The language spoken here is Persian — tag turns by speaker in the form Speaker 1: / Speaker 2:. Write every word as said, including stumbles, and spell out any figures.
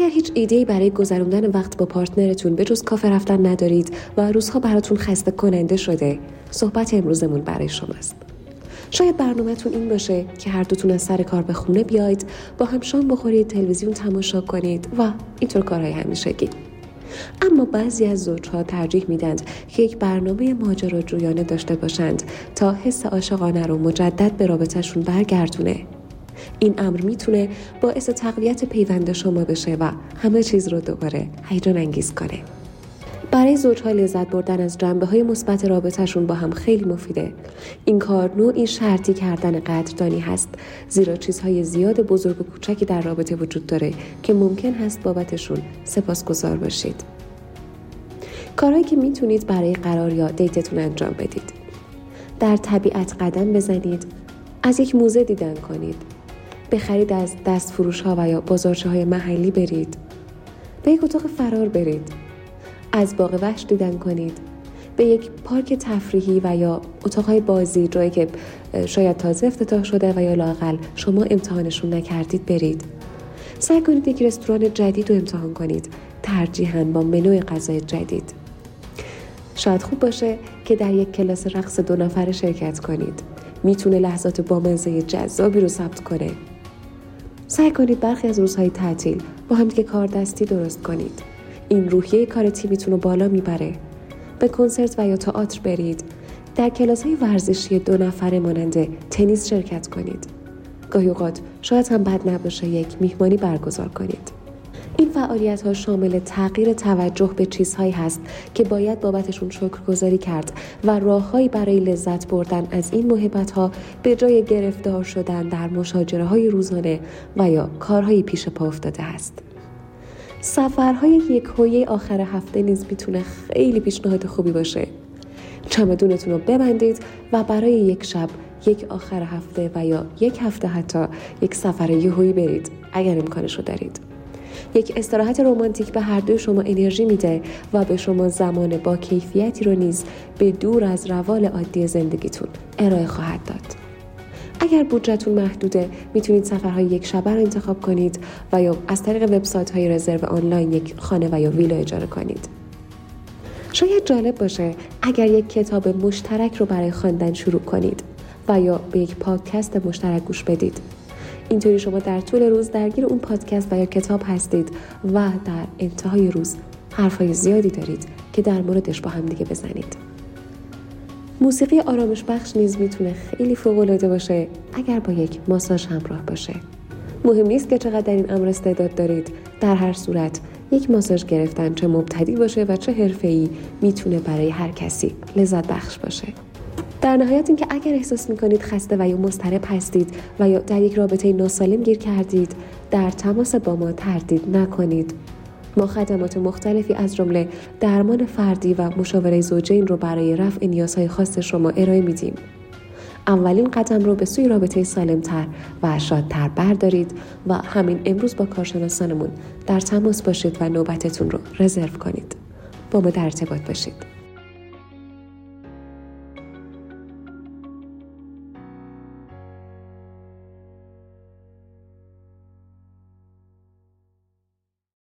Speaker 1: اگر هیچ ایده‌ای برای گذروندن وقت با پارتنرتون به جز کافه رفتن ندارید و روزها براتون خسته کننده شده، صحبت امروزمون برای شماست. شاید برنامه‌تون این باشه که هر دوتون از سر کار به خونه بیاید، با هم شام بخورید، تلویزیون تماشا کنید و اینطور کارهای همیشگی. اما بعضی از زوجها ترجیح میدند که یک برنامه ماجراجویانه داشته باشند تا حس عاشقانه رو مجدد به رابطه‌شون برگردونه. این امر میتونه باعث تقویت پیوند شما بشه و همه چیز رو دوباره هیجان انگیز کنه. برای زوجها لذت بردن از جنبه‌های مثبت رابطه‌شون با هم خیلی مفیده. این کار نوعی شرطی کردن قدردانی هست، زیرا چیزهای زیاد بزرگ و کوچکی در رابطه وجود داره که ممکن هست بابتشون سپاسگزار باشید. کارهایی که میتونید برای قرار یا دیتتون انجام بدید: در طبیعت قدم بزنید، از یک موزه دیدن کنید، بخرید از دست فروش ها و یا بازارچه های محلی برید، به یک اتاق فرار برید، از باغ وحش دیدن کنید، به یک پارک تفریحی و یا اتاقهای بازی، جایی که شاید تازه افتتاح شده و یا لااقل شما امتحانشون نکردید برید. سعی کنید یک رستوران جدید رو امتحان کنید، ترجیحاً با منوی غذای جدید. شاید خوب باشه که در یک کلاس رقص دو نفره شرکت کنید. میتونه لحظات بامزه جذابی رو ثبت کنه. سعی کنید برخی از روزهای تعطیل با هم دیگه کار دستی درست کنید. این روحیه کار تیمیتون رو بالا میبره. به کنسرت و یا تئاتر برید. در کلاس‌های ورزشی دو نفره مانند تنیس شرکت کنید. گاهی اوقات شاید هم بد نباشه یک میهمانی برگزار کنید. این فعالیت‌ها شامل تغییر توجه به چیزهایی هست که باید بابتشون شکرگزاری کرد و راههایی برای لذت بردن از این موهبت‌ها به جای گرفتار شدن در مشاجره‌های روزانه و یا کارهای پیش پا افتاده است. سفرهای یک‌هویه آخر هفته نیز میتونه خیلی پیشنهاد خوبی باشه. چمدونتون رو ببندید و برای یک شب، یک آخر هفته و یا یک هفته حتی یک سفر یک‌هویه برید اگر امکانش رو دارید. یک استراحت رمانتیک به هر دوی شما انرژی میده و به شما زمان با کیفیتی رو نیز به دور از روال عادی زندگیتون ارائه خواهد داد. اگر بودجه‌تون محدوده، میتونید سفرهای یک شبه رو انتخاب کنید و یا از طریق وبسایت‌های رزرو آنلاین یک خانه و یا ویلا اجاره کنید. شاید جالب باشه اگر یک کتاب مشترک رو برای خواندن شروع کنید و یا به یک پادکست مشترک گوش بدید. اینطوری شما در طول روز درگیر اون پادکست و یا کتاب هستید و در انتهای روز حرفای زیادی دارید که در موردش با هم دیگه بزنید. موسیقی آرامش بخش نیز میتونه خیلی فوق‌العاده باشه اگر با یک ماساژ همراه باشه. مهم نیست که چقدر در این امر استعداد دارید، در هر صورت یک ماساژ گرفتن چه مبتدی باشه و چه حرفه‌ای میتونه برای هر کسی لذت بخش باشه. در نهایت این که اگر احساس میکنید خسته و یا مضطرب هستید و یا در یک رابطه ناسالم گیر کردید، در تماس با ما تردید نکنید. ما خدمات مختلفی از جمله درمان فردی و مشاوره زوجین رو برای رفع نیازهای خاص شما ارائه میدیم. اولین قدم رو به سوی رابطه سالمتر و شادتر بردارید و همین امروز با کارشناسانمون در تماس باشید و نوبتتون رو رزرو کنید. با ما در ارتباط باشید.